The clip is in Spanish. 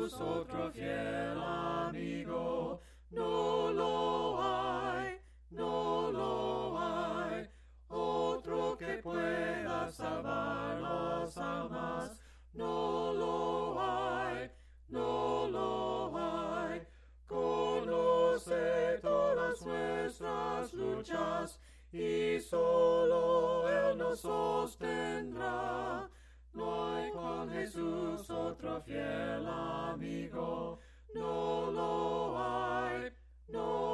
Jesús otro fiel amigo, no lo hay, no lo hay, otro que pueda salvar las almas, no lo hay, no lo hay. Conoce todas nuestras luchas y solo Él nos sostendrá. No hay con Jesús otro fiel amigo, no lo hay, no